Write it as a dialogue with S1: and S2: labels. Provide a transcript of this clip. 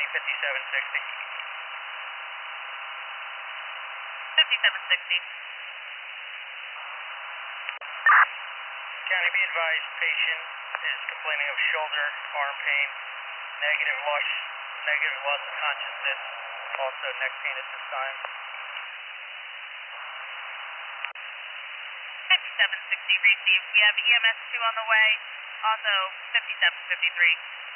S1: 5760.
S2: 5760.
S1: County, be advised, patient is complaining of shoulder, arm pain, negative loss of consciousness, also neck pain at this time.
S2: 5760 received. We have EMS 2 on the way, also 5753.